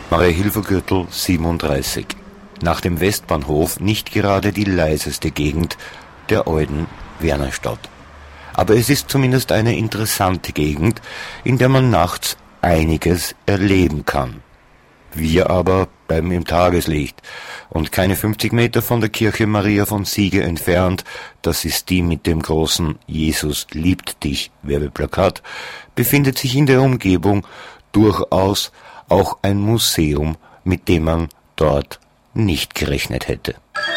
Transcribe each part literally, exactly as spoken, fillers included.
Mariahilfer-Gürtel siebenunddreißig. Nach dem Westbahnhof nicht gerade die leiseste Gegend der alten Wernerstadt. Aber es ist zumindest eine interessante Gegend, in der man nachts einiges erleben kann. Wir aber bleiben im Tageslicht und keine fünfzig Meter von der Kirche Maria von Siege entfernt, das ist die mit dem großen Jesus liebt dich Werbeplakat, befindet sich in der Umgebung durchaus auch ein Museum, mit dem man dort nicht gerechnet hätte.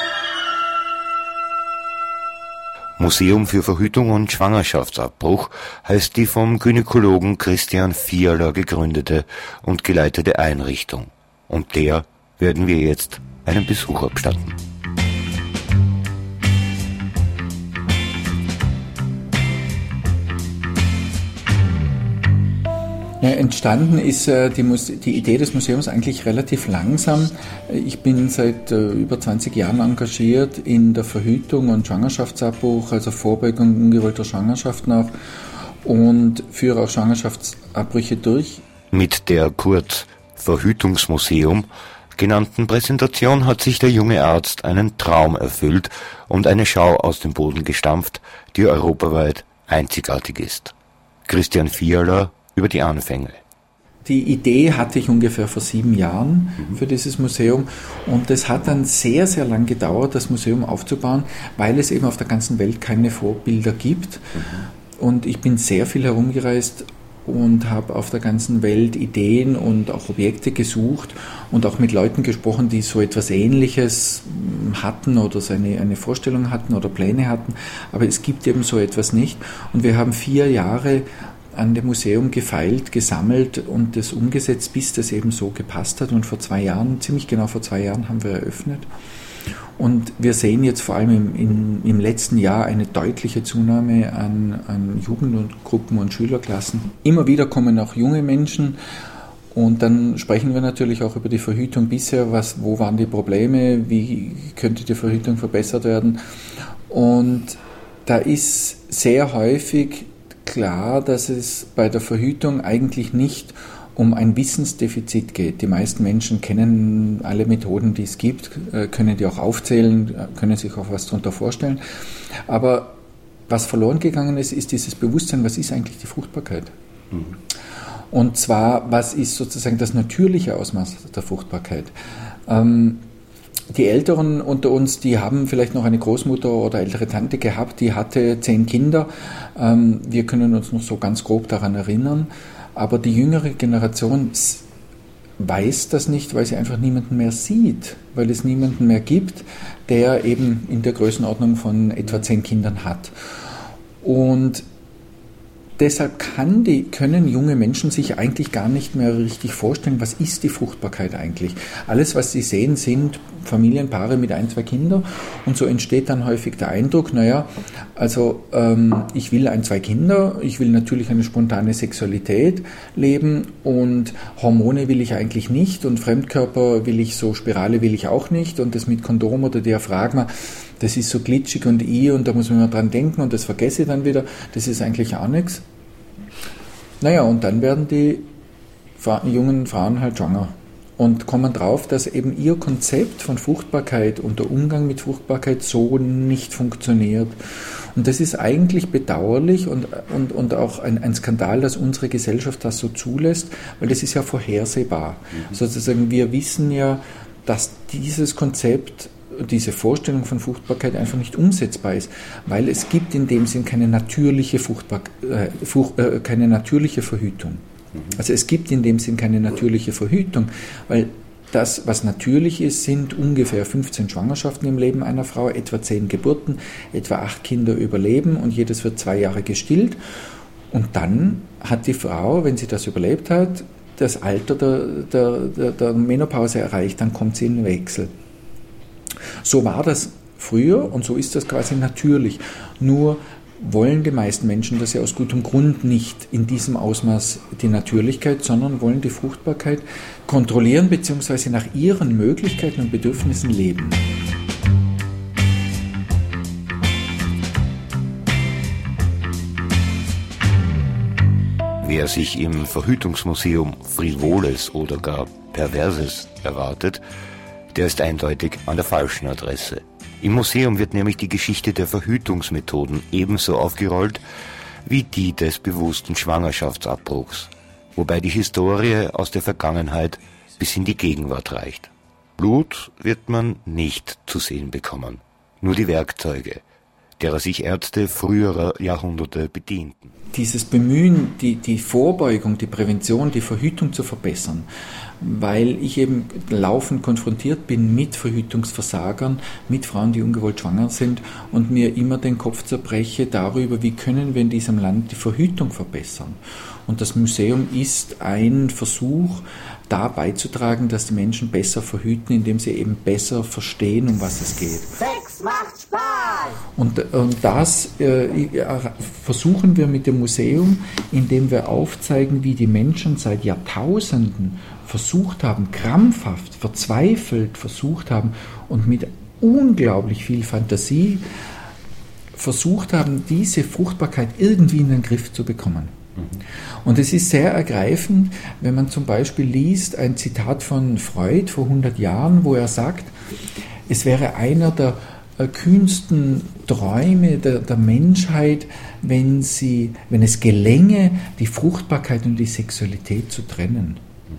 Museum für Verhütung und Schwangerschaftsabbruch heißt die vom Gynäkologen Christian Fiala gegründete und geleitete Einrichtung. Und der werden wir jetzt einen Besuch abstatten. Ja, entstanden ist äh, die, Muse- die Idee des Museums eigentlich relativ langsam. Ich bin seit äh, über zwanzig Jahren engagiert in der Verhütung und Schwangerschaftsabbruch, also Vorbeugung ungewollter Schwangerschaften auch, und führe auch Schwangerschaftsabbrüche durch. Mit der kurz Verhütungsmuseum genannten Präsentation hat sich der junge Arzt einen Traum erfüllt und eine Schau aus dem Boden gestampft, die europaweit einzigartig ist. Christian Fiala über die Anfänge. Die Idee hatte ich ungefähr vor sieben Jahren für dieses Museum und es hat dann sehr, sehr lang gedauert, das Museum aufzubauen, weil es eben auf der ganzen Welt keine Vorbilder gibt. Mhm. Und ich bin sehr viel herumgereist und habe auf der ganzen Welt Ideen und auch Objekte gesucht und auch mit Leuten gesprochen, die so etwas Ähnliches hatten oder so eine, eine Vorstellung hatten oder Pläne hatten. Aber es gibt eben so etwas nicht. Und wir haben vier Jahre an dem Museum gefeilt, gesammelt und das umgesetzt, bis das eben so gepasst hat. Und vor zwei Jahren, ziemlich genau vor zwei Jahren, haben wir eröffnet. Und wir sehen jetzt vor allem im, in, im letzten Jahr eine deutliche Zunahme an, an Jugendgruppen und Schülerklassen. Immer wieder kommen auch junge Menschen und dann sprechen wir natürlich auch über die Verhütung bisher. Was, wo waren die Probleme? Wie könnte die Verhütung verbessert werden? Und da ist sehr häufig klar, dass es bei der Verhütung eigentlich nicht um ein Wissensdefizit geht. Die meisten Menschen kennen alle Methoden, die es gibt, können die auch aufzählen, können sich auch was darunter vorstellen. Aber was verloren gegangen ist, ist dieses Bewusstsein, was ist eigentlich die Fruchtbarkeit? Mhm. Und zwar, was ist sozusagen das natürliche Ausmaß der Fruchtbarkeit? Ähm, Die Älteren unter uns, die haben vielleicht noch eine Großmutter oder ältere Tante gehabt, die hatte zehn Kinder. Wir können uns noch so ganz grob daran erinnern. Aber die jüngere Generation weiß das nicht, weil sie einfach niemanden mehr sieht, weil es niemanden mehr gibt, der eben in der Größenordnung von etwa zehn Kindern hat. Und deshalb kann die, können junge Menschen sich eigentlich gar nicht mehr richtig vorstellen, was ist die Fruchtbarkeit eigentlich. Alles, was sie sehen, sind Familienpaare mit ein, zwei Kindern und so entsteht dann häufig der Eindruck, naja, also ähm, ich will ein, zwei Kinder, ich will natürlich eine spontane Sexualität leben und Hormone will ich eigentlich nicht und Fremdkörper will ich, so Spirale will ich auch nicht und das mit Kondom oder Diaphragma, das ist so glitschig und i und da muss man mal dran denken und das vergesse ich dann wieder, das ist eigentlich auch nichts. Naja, und dann werden die Fra- jungen Frauen halt schwanger und kommen drauf, dass eben ihr Konzept von Fruchtbarkeit und der Umgang mit Fruchtbarkeit so nicht funktioniert. Und das ist eigentlich bedauerlich und, und, und auch ein, ein Skandal, dass unsere Gesellschaft das so zulässt, weil das ist ja vorhersehbar. Mhm. Sozusagen, wir wissen ja, dass dieses Konzept, diese Vorstellung von Fruchtbarkeit einfach nicht umsetzbar ist, weil es gibt in dem Sinn keine natürliche, Fruchtbar- äh, Frucht, äh, keine natürliche Verhütung. Also es gibt in dem Sinn keine natürliche Verhütung, weil das, was natürlich ist, sind ungefähr fünfzehn Schwangerschaften im Leben einer Frau, etwa zehn Geburten, etwa acht Kinder überleben und jedes wird zwei Jahre gestillt. Und dann hat die Frau, wenn sie das überlebt hat, das Alter der, der, der, der Menopause erreicht, dann kommt sie in den Wechsel. So war das früher und so ist das quasi natürlich. Nur wollen die meisten Menschen das ja aus gutem Grund nicht in diesem Ausmaß die Natürlichkeit, sondern wollen die Fruchtbarkeit kontrollieren bzw. nach ihren Möglichkeiten und Bedürfnissen leben. Wer sich im Verhütungsmuseum Frivoles oder gar Perverses erwartet, der ist eindeutig an der falschen Adresse. Im Museum wird nämlich die Geschichte der Verhütungsmethoden ebenso aufgerollt wie die des bewussten Schwangerschaftsabbruchs, wobei die Historie aus der Vergangenheit bis in die Gegenwart reicht. Blut wird man nicht zu sehen bekommen, nur die Werkzeuge, derer sich Ärzte früherer Jahrhunderte bedienten. Dieses Bemühen, die, die Vorbeugung, die Prävention, die Verhütung zu verbessern, weil ich eben laufend konfrontiert bin mit Verhütungsversagern, mit Frauen, die ungewollt schwanger sind und mir immer den Kopf zerbreche darüber, wie können wir in diesem Land die Verhütung verbessern. Und das Museum ist ein Versuch, da beizutragen, dass die Menschen besser verhüten, indem sie eben besser verstehen, um was es geht. Sex macht Spaß! Und, und das äh, versuchen wir mit dem Museum, indem wir aufzeigen, wie die Menschen seit Jahrtausenden versucht haben, krampfhaft, verzweifelt versucht haben und mit unglaublich viel Fantasie versucht haben, diese Fruchtbarkeit irgendwie in den Griff zu bekommen. Und es ist sehr ergreifend, wenn man zum Beispiel liest ein Zitat von Freud vor hundert Jahren, wo er sagt, es wäre einer der kühnsten Träume der, der Menschheit, wenn, sie, wenn es gelänge, die Fruchtbarkeit und die Sexualität zu trennen.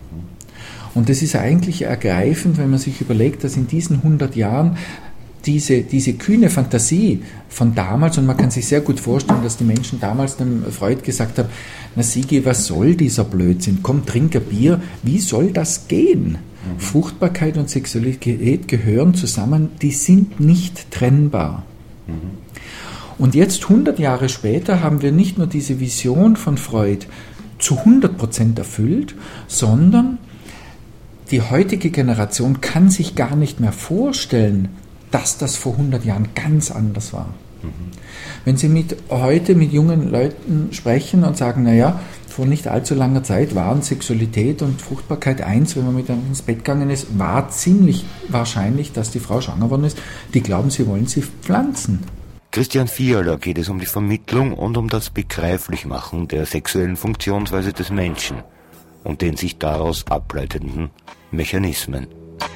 Und das ist eigentlich ergreifend, wenn man sich überlegt, dass in diesen hundert Jahren Diese, diese kühne Fantasie von damals, und man kann sich sehr gut vorstellen, dass die Menschen damals dem Freud gesagt haben, na Sigi, was soll dieser Blödsinn? Komm, trink ein Bier. Wie soll das gehen? Mhm. Fruchtbarkeit und Sexualität gehören zusammen, die sind nicht trennbar. Mhm. Und jetzt, hundert Jahre später, haben wir nicht nur diese Vision von Freud zu hundert Prozent erfüllt, sondern die heutige Generation kann sich gar nicht mehr vorstellen, dass das vor hundert Jahren ganz anders war. Mhm. Wenn Sie mit, heute mit jungen Leuten sprechen und sagen, naja, vor nicht allzu langer Zeit waren Sexualität und Fruchtbarkeit eins, wenn man mit einem ins Bett gegangen ist, war ziemlich wahrscheinlich, dass die Frau schwanger worden ist. Die glauben, sie wollen sie pflanzen. Christian Fiala geht es um die Vermittlung und um das Begreiflichmachen der sexuellen Funktionsweise des Menschen und den sich daraus ableitenden Mechanismen.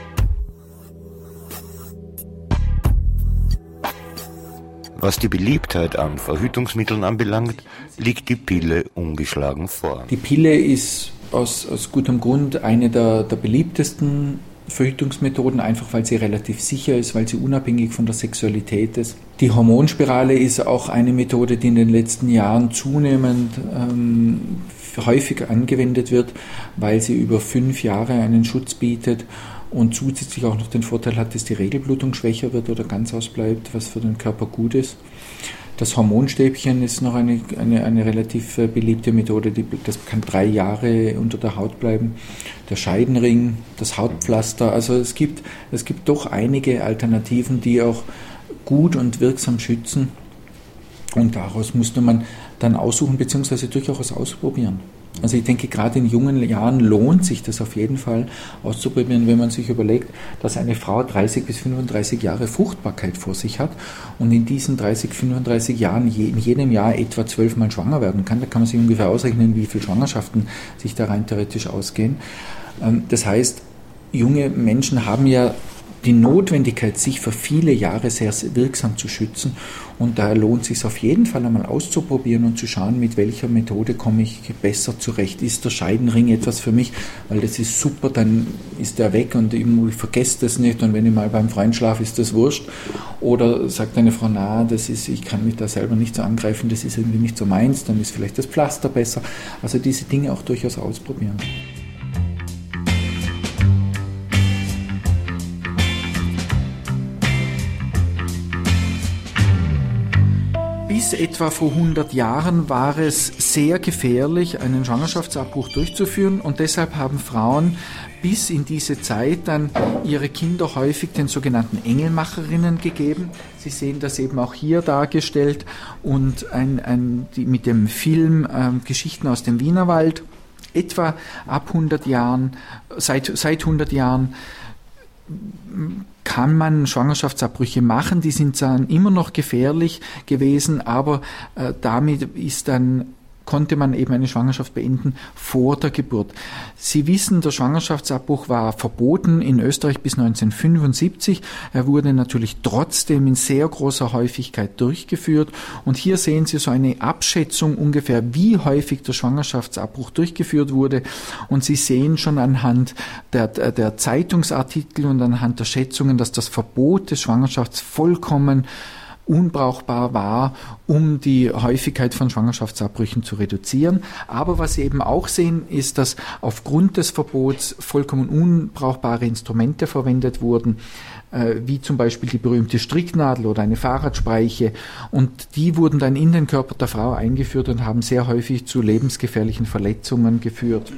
Was die Beliebtheit an Verhütungsmitteln anbelangt, liegt die Pille ungeschlagen vor. Die Pille ist aus, aus gutem Grund eine der, der beliebtesten Verhütungsmethoden, einfach weil sie relativ sicher ist, weil sie unabhängig von der Sexualität ist. Die Hormonspirale ist auch eine Methode, die in den letzten Jahren zunehmend ähm, häufig angewendet wird, weil sie über fünf Jahre einen Schutz bietet und zusätzlich auch noch den Vorteil hat, dass die Regelblutung schwächer wird oder ganz ausbleibt, was für den Körper gut ist. Das Hormonstäbchen ist noch eine, eine, eine relativ beliebte Methode, die, das kann drei Jahre unter der Haut bleiben. Der Scheidenring, das Hautpflaster, also es gibt, es gibt doch einige Alternativen, die auch gut und wirksam schützen, und daraus musste man dann aussuchen bzw. durchaus ausprobieren. Also ich denke, gerade in jungen Jahren lohnt sich das auf jeden Fall auszuprobieren, wenn man sich überlegt, dass eine Frau dreißig bis fünfunddreißig Jahre Fruchtbarkeit vor sich hat und in diesen dreißig, fünfunddreißig Jahren je, in jedem Jahr etwa zwölfmal schwanger werden kann. Da kann man sich ungefähr ausrechnen, wie viele Schwangerschaften sich da rein theoretisch ausgehen. Das heißt, junge Menschen haben ja die Notwendigkeit, sich für viele Jahre sehr wirksam zu schützen, und daher lohnt es sich auf jeden Fall einmal auszuprobieren und zu schauen, mit welcher Methode komme ich besser zurecht. Ist der Scheidenring etwas für mich? Weil das ist super, dann ist der weg und ich vergesse das nicht, und wenn ich mal beim Freund schlafe, ist das wurscht. Oder sagt eine Frau, na, das ist, ich kann mich da selber nicht so angreifen, das ist irgendwie nicht so meins, dann ist vielleicht das Pflaster besser. Also diese Dinge auch durchaus ausprobieren. Bis etwa vor hundert Jahren war es sehr gefährlich, einen Schwangerschaftsabbruch durchzuführen, und deshalb haben Frauen bis in diese Zeit dann ihre Kinder häufig den sogenannten Engelmacherinnen gegeben. Sie sehen das eben auch hier dargestellt, und ein, ein, die, mit dem Film äh, Geschichten aus dem Wienerwald. Etwa ab hundert Jahren, seit, seit hundert Jahren kann man Schwangerschaftsabbrüche machen, die sind dann immer noch gefährlich gewesen, aber äh, damit ist dann konnte man eben eine Schwangerschaft beenden vor der Geburt. Sie wissen, der Schwangerschaftsabbruch war verboten in Österreich bis neunzehnhundertfünfundsiebzig. Er wurde natürlich trotzdem in sehr großer Häufigkeit durchgeführt. Und hier sehen Sie so eine Abschätzung ungefähr, wie häufig der Schwangerschaftsabbruch durchgeführt wurde. Und Sie sehen schon anhand der, der Zeitungsartikel und anhand der Schätzungen, dass das Verbot des Schwangerschafts vollkommen unbrauchbar war, um die Häufigkeit von Schwangerschaftsabbrüchen zu reduzieren. Aber was Sie eben auch sehen, ist, dass aufgrund des Verbots vollkommen unbrauchbare Instrumente verwendet wurden, äh, wie zum Beispiel die berühmte Stricknadel oder eine Fahrradspeiche. Und die wurden dann in den Körper der Frau eingeführt und haben sehr häufig zu lebensgefährlichen Verletzungen geführt.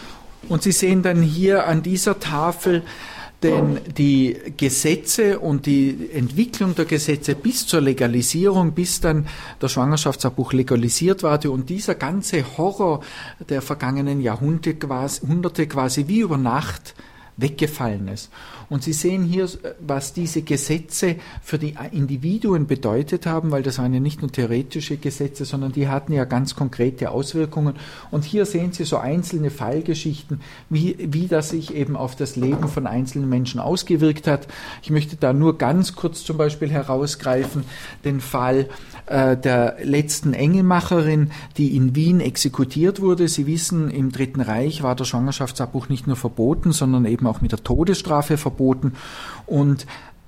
Und Sie sehen dann hier an dieser Tafel, denn die Gesetze und die Entwicklung der Gesetze bis zur Legalisierung, bis dann der Schwangerschaftsabbruch legalisiert wurde und dieser ganze Horror der vergangenen Jahrhunderte quasi, Hunderte quasi wie über Nacht weggefallen ist. Und Sie sehen hier, was diese Gesetze für die Individuen bedeutet haben, weil das waren ja nicht nur theoretische Gesetze, sondern die hatten ja ganz konkrete Auswirkungen. Und hier sehen Sie so einzelne Fallgeschichten, wie, wie das sich eben auf das Leben von einzelnen Menschen ausgewirkt hat. Ich möchte da nur ganz kurz zum Beispiel herausgreifen, den Fall äh, der letzten Engelmacherin, die in Wien exekutiert wurde. Sie wissen, im Dritten Reich war der Schwangerschaftsabbruch nicht nur verboten, sondern eben auch mit der Todesstrafe verboten. Und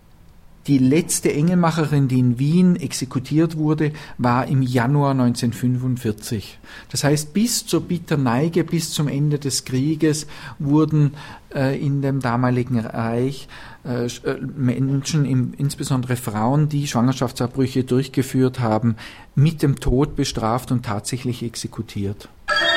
die letzte Engelmacherin, die in Wien exekutiert wurde, war im Januar neunzehnhundertfünfundvierzig. Das heißt, bis zur Bitterneige, bis zum Ende des Krieges wurden äh, in dem damaligen Reich äh, Menschen, im, insbesondere Frauen, die Schwangerschaftsabbrüche durchgeführt haben, mit dem Tod bestraft und tatsächlich exekutiert.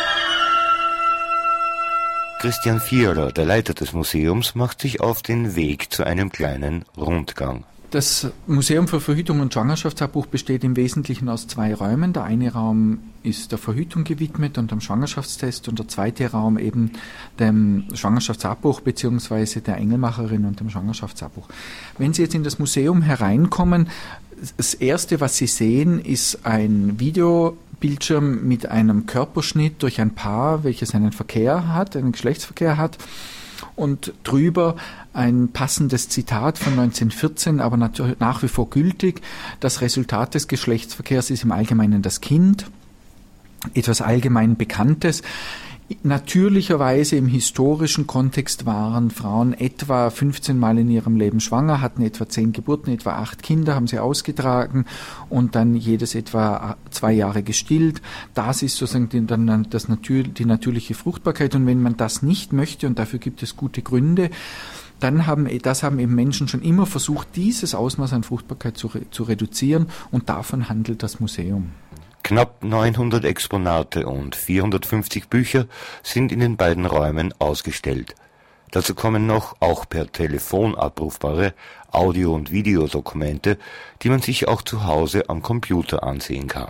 Christian Vierler, der Leiter des Museums, macht sich auf den Weg zu einem kleinen Rundgang. Das Museum für Verhütung und Schwangerschaftsabbruch besteht im Wesentlichen aus zwei Räumen. Der eine Raum ist der Verhütung gewidmet und dem Schwangerschaftstest und der zweite Raum eben dem Schwangerschaftsabbruch bzw. der Engelmacherin und dem Schwangerschaftsabbruch. Wenn Sie jetzt in das Museum hereinkommen, das Erste, was Sie sehen, ist ein Videobildschirm mit einem Körperschnitt durch ein Paar, welches einen Verkehr hat, einen Geschlechtsverkehr hat. Und drüber ein passendes Zitat von neunzehnhundertvierzehn, aber natürlich nach wie vor gültig. Das Resultat des Geschlechtsverkehrs ist im Allgemeinen das Kind, etwas allgemein Bekanntes. Natürlicherweise im historischen Kontext waren Frauen etwa fünfzehn Mal in ihrem Leben schwanger, hatten etwa zehn Geburten, etwa acht Kinder, haben sie ausgetragen und dann jedes etwa zwei Jahre gestillt. Das ist sozusagen die, dann das natür, die natürliche Fruchtbarkeit. Und wenn man das nicht möchte, und dafür gibt es gute Gründe, dann haben, das haben eben Menschen schon immer versucht, dieses Ausmaß an Fruchtbarkeit zu, zu reduzieren, und davon handelt das Museum. Knapp neunhundert Exponate und vierhundertfünfzig Bücher sind in den beiden Räumen ausgestellt. Dazu kommen noch auch per Telefon abrufbare Audio- und Videodokumente, die man sich auch zu Hause am Computer ansehen kann.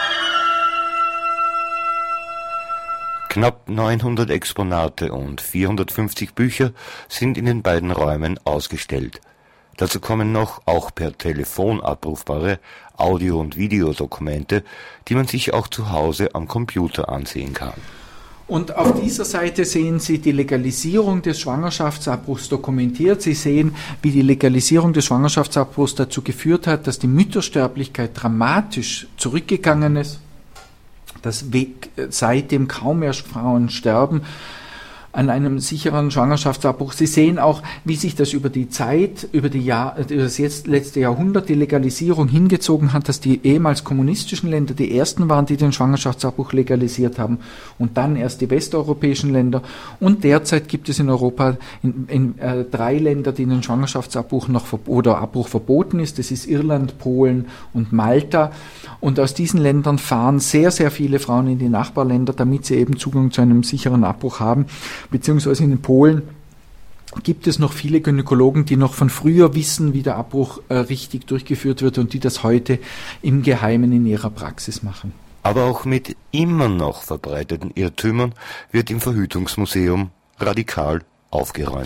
Knapp neunhundert Exponate und vierhundertfünfzig Bücher sind in den beiden Räumen ausgestellt. Dazu kommen noch auch per Telefon abrufbare Audio- und Videodokumente, die man sich auch zu Hause am Computer ansehen kann. Und auf dieser Seite sehen Sie die Legalisierung des Schwangerschaftsabbruchs dokumentiert. Sie sehen, wie die Legalisierung des Schwangerschaftsabbruchs dazu geführt hat, dass die Müttersterblichkeit dramatisch zurückgegangen ist, dass seitdem kaum mehr Frauen sterben an einem sicheren Schwangerschaftsabbruch. Sie sehen auch, wie sich das über die Zeit, über, die Jahr, über das jetzt letzte Jahrhundert die Legalisierung hingezogen hat, dass die ehemals kommunistischen Länder die ersten waren, die den Schwangerschaftsabbruch legalisiert haben, und dann erst die westeuropäischen Länder. Und derzeit gibt es in Europa in, in, äh, drei Länder, die den Schwangerschaftsabbruch noch oder Abbruch verboten ist. Das ist Irland, Polen und Malta. Und aus diesen Ländern fahren sehr, sehr viele Frauen in die Nachbarländer, damit sie eben Zugang zu einem sicheren Abbruch haben. Beziehungsweise in Polen gibt es noch viele Gynäkologen, die noch von früher wissen, wie der Abbruch äh, richtig durchgeführt wird und die das heute im Geheimen in ihrer Praxis machen. Aber auch mit immer noch verbreiteten Irrtümern wird im Verhütungsmuseum radikal aufgeräumt.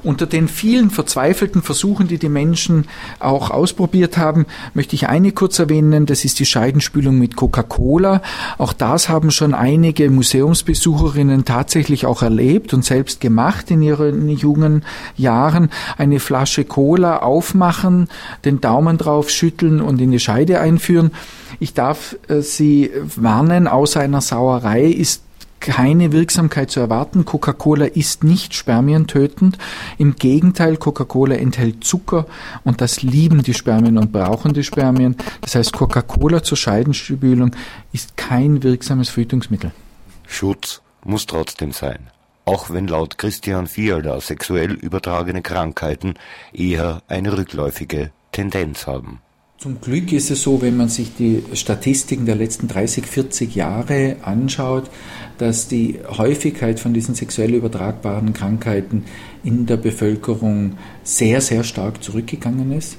Unter den vielen verzweifelten Versuchen, die die Menschen auch ausprobiert haben, möchte ich eine kurz erwähnen, das ist die Scheidenspülung mit Coca-Cola. Auch das haben schon einige Museumsbesucherinnen tatsächlich auch erlebt und selbst gemacht in ihren jungen Jahren. Eine Flasche Cola aufmachen, den Daumen drauf schütteln und in die Scheide einführen. Ich darf äh, Sie warnen, außer einer Sauerei ist keine Wirksamkeit zu erwarten. Coca-Cola ist nicht spermientötend. Im Gegenteil, Coca-Cola enthält Zucker und das lieben die Spermien und brauchen die Spermien. Das heißt, Coca-Cola zur Scheidenspülung ist kein wirksames Verhütungsmittel. Schutz muss trotzdem sein, auch wenn laut Christian Fiala sexuell übertragene Krankheiten eher eine rückläufige Tendenz haben. Zum Glück ist es so, wenn man sich die Statistiken der letzten dreißig, vierzig Jahre anschaut, dass die Häufigkeit von diesen sexuell übertragbaren Krankheiten in der Bevölkerung sehr, sehr stark zurückgegangen ist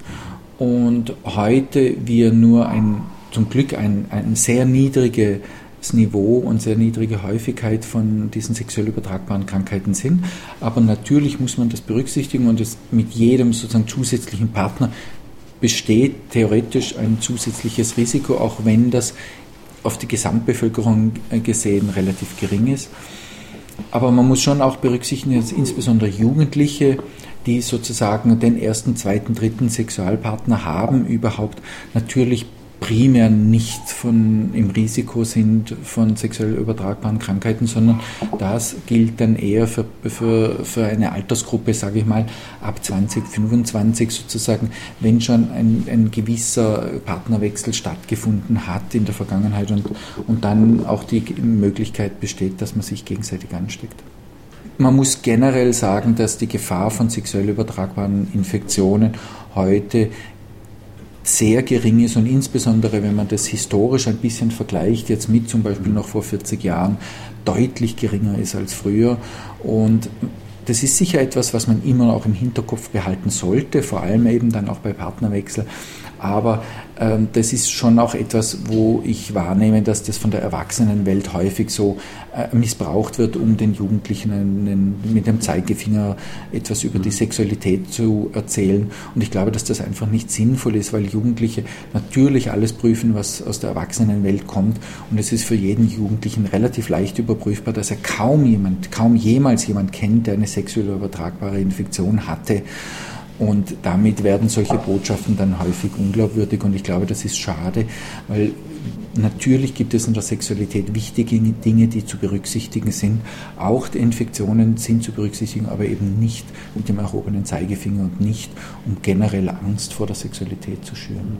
und heute wir nur ein, zum Glück ein, ein sehr niedriges Niveau und sehr niedrige Häufigkeit von diesen sexuell übertragbaren Krankheiten sind. Aber natürlich muss man das berücksichtigen und es mit jedem sozusagen zusätzlichen Partner besteht theoretisch ein zusätzliches Risiko, auch wenn das auf die Gesamtbevölkerung gesehen relativ gering ist. Aber man muss schon auch berücksichtigen, dass insbesondere Jugendliche, die sozusagen den ersten, zweiten, dritten Sexualpartner haben, überhaupt natürlich primär nicht von, im Risiko sind von sexuell übertragbaren Krankheiten, sondern das gilt dann eher für, für, für eine Altersgruppe, sage ich mal, ab zwanzig, fünfundzwanzig sozusagen, wenn schon ein, ein gewisser Partnerwechsel stattgefunden hat in der Vergangenheit und, und dann auch die Möglichkeit besteht, dass man sich gegenseitig ansteckt. Man muss generell sagen, dass die Gefahr von sexuell übertragbaren Infektionen heute sehr gering ist und insbesondere, wenn man das historisch ein bisschen vergleicht, jetzt mit zum Beispiel noch vor vierzig Jahren, deutlich geringer ist als früher. Und das ist sicher etwas, was man immer auch im Hinterkopf behalten sollte, vor allem eben dann auch bei Partnerwechsel. Aber ähm, das ist schon auch etwas, wo ich wahrnehme, dass das von der Erwachsenenwelt häufig so äh, missbraucht wird, um den Jugendlichen einen, mit dem Zeigefinger etwas über die Sexualität zu erzählen. Und ich glaube, dass das einfach nicht sinnvoll ist, weil Jugendliche natürlich alles prüfen, was aus der Erwachsenenwelt kommt. Und es ist für jeden Jugendlichen relativ leicht überprüfbar, dass er kaum jemand, kaum jemals jemand kennt, der eine sexuell übertragbare Infektion hatte. Und damit werden solche Botschaften dann häufig unglaubwürdig und ich glaube, das ist schade, weil natürlich gibt es in der Sexualität wichtige Dinge, die zu berücksichtigen sind. Auch die Infektionen sind zu berücksichtigen, aber eben nicht mit dem erhobenen Zeigefinger und nicht, um generell Angst vor der Sexualität zu schüren.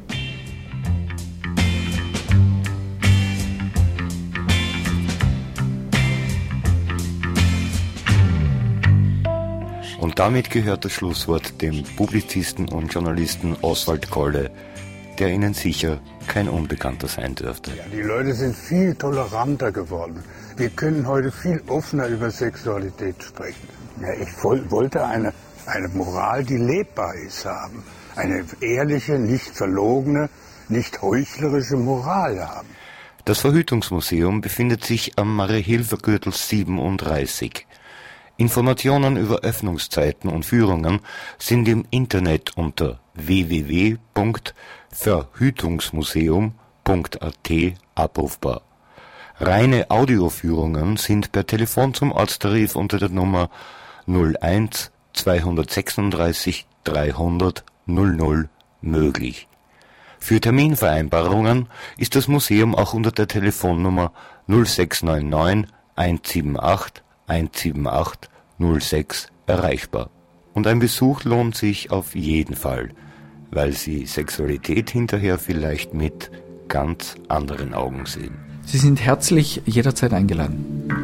Und damit gehört das Schlusswort dem Publizisten und Journalisten Oswald Kolle, der Ihnen sicher kein Unbekannter sein dürfte. Ja, die Leute sind viel toleranter geworden. Wir können heute viel offener über Sexualität sprechen. Ja, ich wollte eine, eine Moral, die lebbar ist, haben. Eine ehrliche, nicht verlogene, nicht heuchlerische Moral haben. Das Verhütungsmuseum befindet sich am Marie-Hilfer-Gürtel siebenunddreißig. Informationen über Öffnungszeiten und Führungen sind im Internet unter w w w punkt verhütungsmuseum punkt a t abrufbar. Reine Audioführungen sind per Telefon zum Ortstarif unter der Nummer null eins zweihundertsechsunddreißig dreihundert null null möglich. Für Terminvereinbarungen ist das Museum auch unter der Telefonnummer null sechs neun neun eins sieben acht eins sieben acht null sechs erreichbar. Und ein Besuch lohnt sich auf jeden Fall, weil Sie Sexualität hinterher vielleicht mit ganz anderen Augen sehen. Sie sind herzlich jederzeit eingeladen.